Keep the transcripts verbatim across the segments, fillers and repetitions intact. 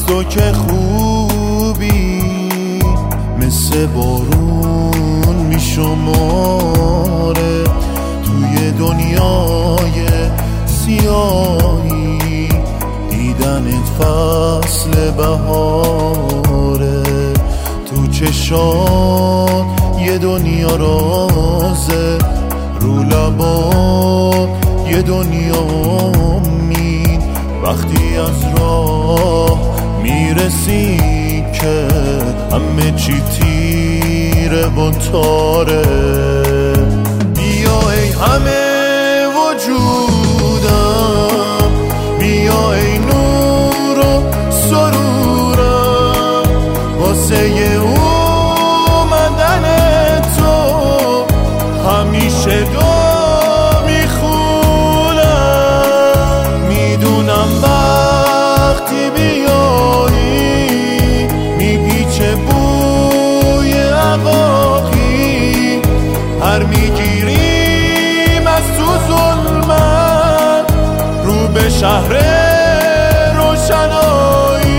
تو که خوبی مثل بارون میشماره توی دنیای سیاهی دیدنت فصل بهاره تو چشات یه دنیا رازه رو لبات یه دنیا امید وقتی از راه میرسی که همه چی تیره و تاره بیا ای همه وجودم بیا ای نور و سرورم واسه اومدن تو همیشه دو میخونم میدونم وقتی بیایی میپیچه بوی عواقی هر میگیریم از تو ظلمت رو به شهر روشنایی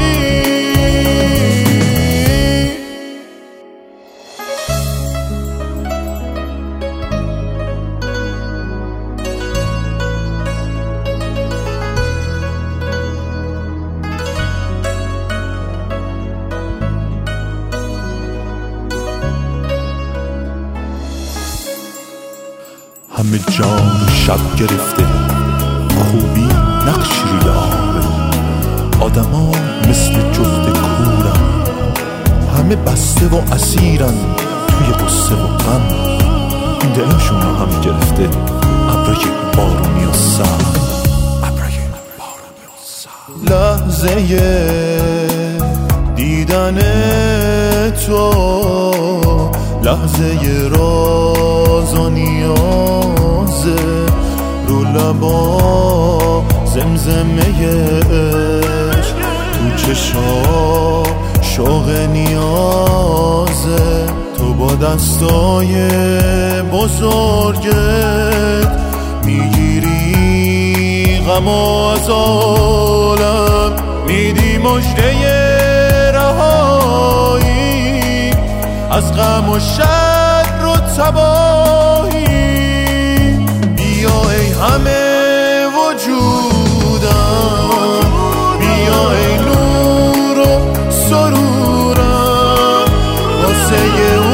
همه جان شب گرفته خوبی نقشی روی آبه آدما مثل جفت کورن همه بسته و اسیرن توی قصه و غم دلشون رو هم گرفته ابرای بارونی و سرد ابرای بارونی و سرد لحظه دیدن تو لحظه راز و نیازه رو لبا زمزمه عشق تو چشا شوق نیازه تو با دستای بزرگت میگیری غم از عالم میدی مژده رهایی از غم و شر و تباهی بیا ای همه وجودم بیا ای نور و سرورم واسه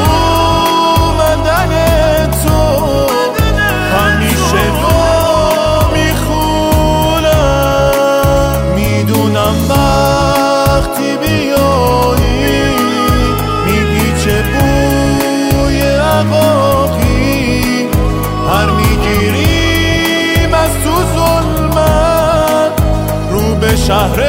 اومدن تو همیشه دعا میخونم میدونم وقتی بیایی میپیچه بوی عواقی هر میگیریم از تو ظلمت رو به شهر